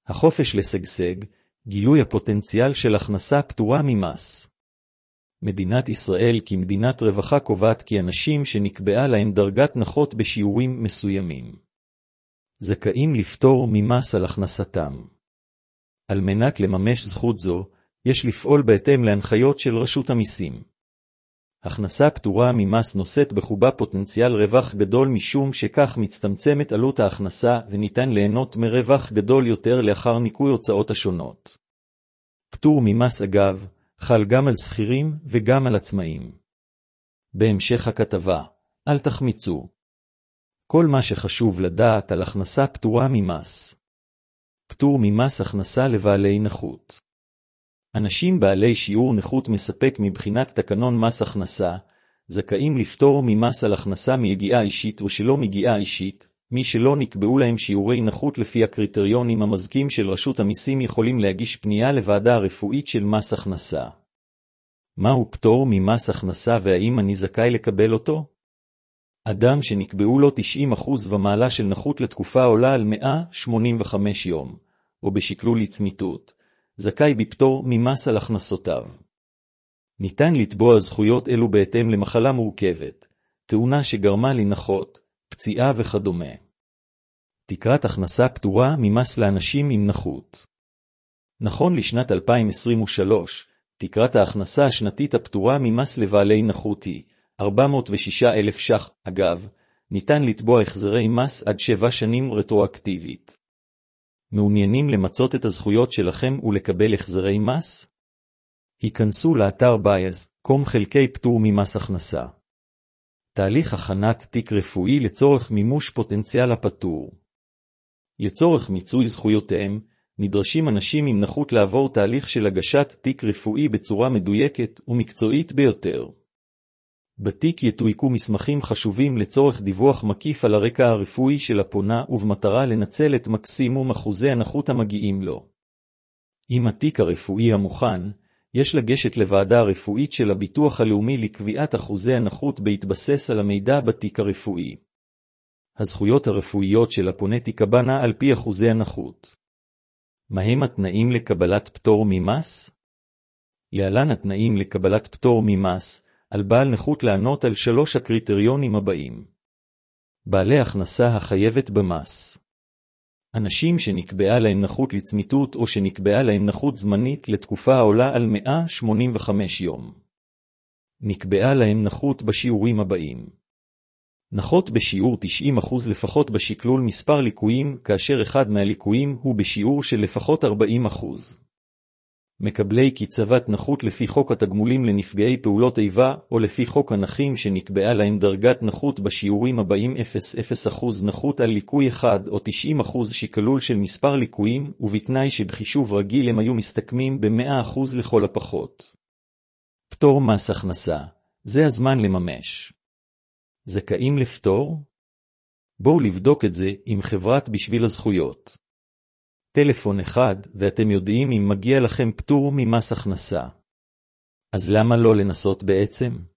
החופש לשגשג, גילוי הפוטנציאל של הכנסה פטורה ממס. מדינת ישראל כמדינת רווחה קובעת כי אנשים שנקבעה להם דרגת נחות בשיעורים מסוימים זכאים לפטור ממס על הכנסתם. על מנת לממש זכות זו, יש לפעול בהתאם להנחיות של רשות המיסים. הכנסה פטורה ממס נושאת בחובה פוטנציאל רווח גדול משום שכך מצטמצמת עלות ההכנסה וניתן ליהנות מרווח גדול יותר לאחר ניכוי הוצאות השונות. פטור ממס אגב, חל גם על שכירים וגם על עצמאים. בהמשך הכתבה, אל תחמיצו. כל מה שחשוב לדעת על הכנסה פטורה ממס. פטור ממס הכנסה לבעלי נכות. אנשים בעלי שיעור נכות מספק מבחינת תקנון מס הכנסה, זכאים לפטור ממס על הכנסה מיגיעה אישית או שלא מיגיעה אישית. מי שלא נקבעו להם שיעורי נכות לפי הקריטריונים המזכים של רשות המיסים יכולים להגיש פנייה לוועדה הרפואית של מס הכנסה. מהו פטור ממס הכנסה והאם אני זכאי לקבל אותו? אדם שנקבעו לו 90% ומעלה של נכות לתקופה עולה על 185 יום, או בשקלול לצמיתות, זכאי בפטור ממס על הכנסותיו. ניתן לתבוע זכויות אלו בהתאם למחלה מורכבת, תאונה שגרמה לנכות, פציעה וכדומה. תקרת הכנסה פטורה ממס לאנשים עם נכות. נכון לשנת 2023, תקרת ההכנסה השנתית הפטורה ממס לבעלי נכות היא 406,000 ש"ח. אגב, ניתן לתבוע החזרי מס עד 7 שנים רטרואקטיבית. מעוניינים למצות את הזכויות שלכם ולקבל החזרי מס? היכנסו לאתר bias.com/חלקי פטור ממס הכנסה. תהליך הכנת תיק רפואי לצורך מימוש פוטנציאל הפטור. לצורך מיצוי זכויותיהם, נדרשים אנשים עם נכות לעבור תהליך של הגשת תיק רפואי בצורה מדויקת ומקצועית ביותר. בתיק יתויקו מסמכים חשובים לצורך דיווח מקיף על הרקע הרפואי של הפונה ובמטרה לנצל את מקסימום אחוזי הנכות המגיעים לו. עם התיק הרפואי המוכן, יש לגשת לוועדה הרפואית של הביטוח הלאומי לקביעת אחוזי הנכות בהתבסס על המידע בתיק הרפואי. הזכויות הרפואיות של הפונה תיקבענה על פי אחוזי הנכות. מהם התנאים לקבלת פטור ממס? להלן התנאים לקבלת פטור ממס, על בעל נכות לענות על 3 הקריטריונים הבאים. בעלי הכנסה החייבת במס. אנשים שנקבעה להם נכות לצמיתות או שנקבעה להם נכות זמנית לתקופה העולה על 185 יום. נקבעה להם נכות בשיעורים הבאים. נכות בשיעור 90% לפחות בשקלול מספר ליקויים, כאשר אחד מהליקויים הוא בשיעור של לפחות 40%. מקבלי קצבת נכות לפי חוק התגמולים לנפגעי פעולות איבה או לפי חוק הנכים שנקבעה להם דרגת נכות בשיעורים הבאים 0% נכות על ליקוי אחד או 90% שקלול של מספר ליקויים ובתנאי שבחישוב רגיל הם היו מסתכמים ב-100% לכל הפחות. פטור מס הכנסה, זה הזמן לממש. זכאים לפטור? בואו לבדוק את זה עם חברת בשביל הזכויות. טלפון אחד ואתם יודעים אם מגיע לכם פטור ממס הכנסה. אז למה לא לנסות בעצם?